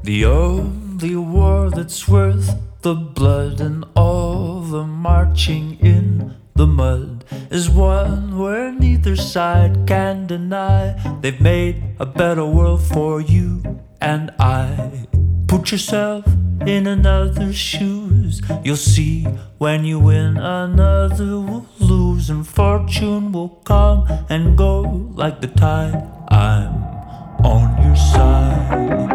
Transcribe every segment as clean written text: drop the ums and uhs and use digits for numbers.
The only war that's worth the blood and all the marching in the mud is one where neither side can deny they've made a better world for you and I. Put yourself in another's shoes. You'll see when you win, another will lose, and fortune will come and go like the tide. I'm on your side.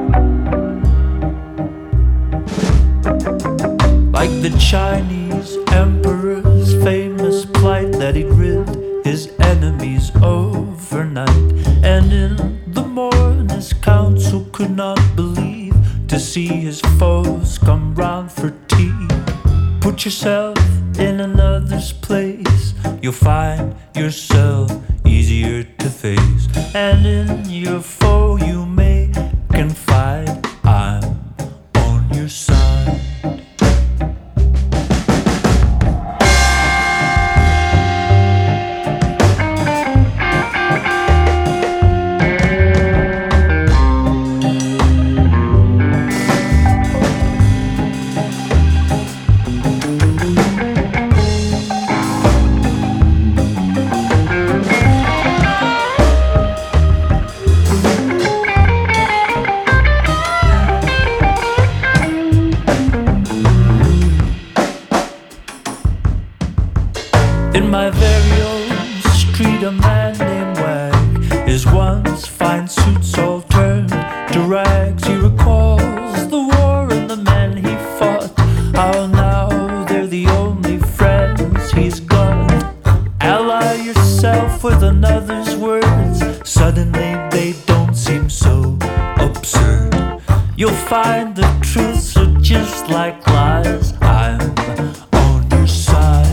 Like the Chinese emperor's famous plight, that he'd rid his enemies overnight. And in the morning his council could not believe to see his foes come round for tea. Put yourself in another's place. You'll find yourself easier to face. And in your foe you may confide. I'm on your side. In my very own street, a man named Wag, his once fine suits all turned to rags. He recalls the war and the men he fought, how now they're the only friends he's got. Ally yourself with another's words, suddenly they don't seem so absurd. You'll find the truths are just like lies. I'm on your side.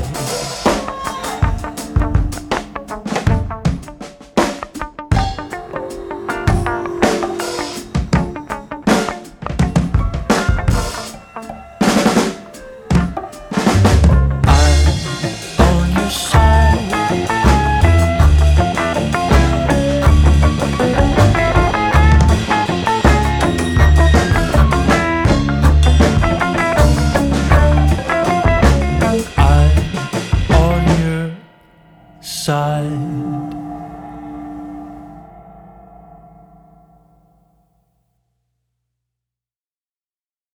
Side.